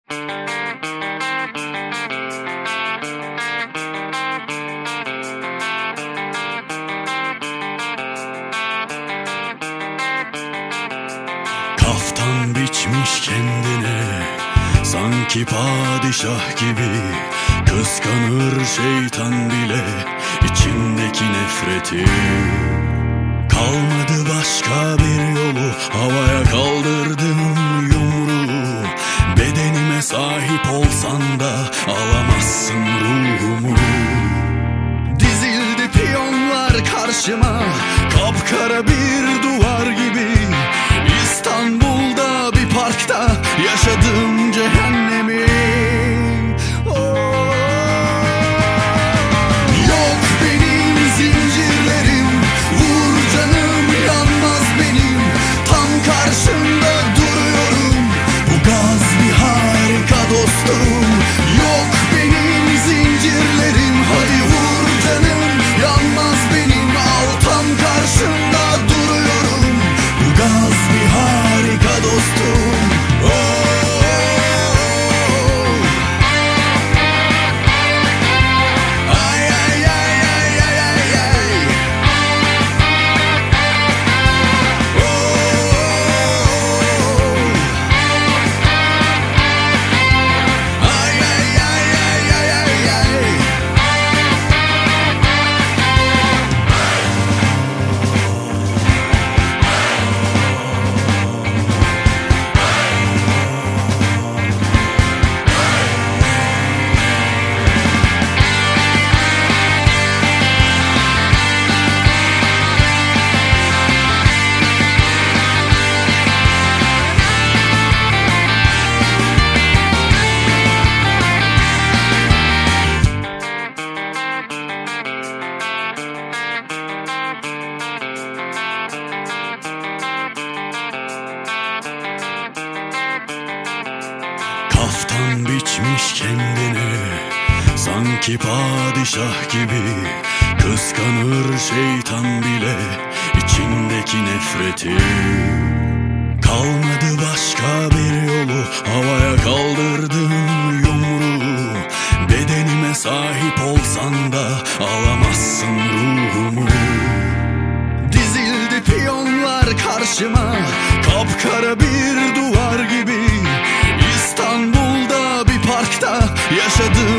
Kaftan biçmiş kendine, sanki padişah gibi. Kıskanır şeytan bile içindeki nefreti. Kalmadı başka bir yolu, havaya kaldırdım yumruğu. Bedenime sahip olsan da alamazsın ruhumu. Dizildi piyonlar karşıma, kapkara bir duvar gibi. İstanbul'da bir parkta yaşadım cehennemi. Yok benim zincirlerim, vur canım yanmaz benim. Tam karşında duruyorum, bu gaz bir harika dostum. Yok benim zincirlerim, hadi vur canım yanmaz benim. Al tam karşında duruyorum, bu gaz bir harika dostum. Kaftan biçmiş kendine, sanki padişah gibi. Kıskanır şeytan bile içindeki nefreti. Kalmadı başka bir yolu, havaya kaldırdım yumruğu. Bedenime sahip olsan da alamazsın ruhumu. Dizildi piyonlar karşıma, kapkara bir duvar gibi. İstanbul'da bir parkta yaşadım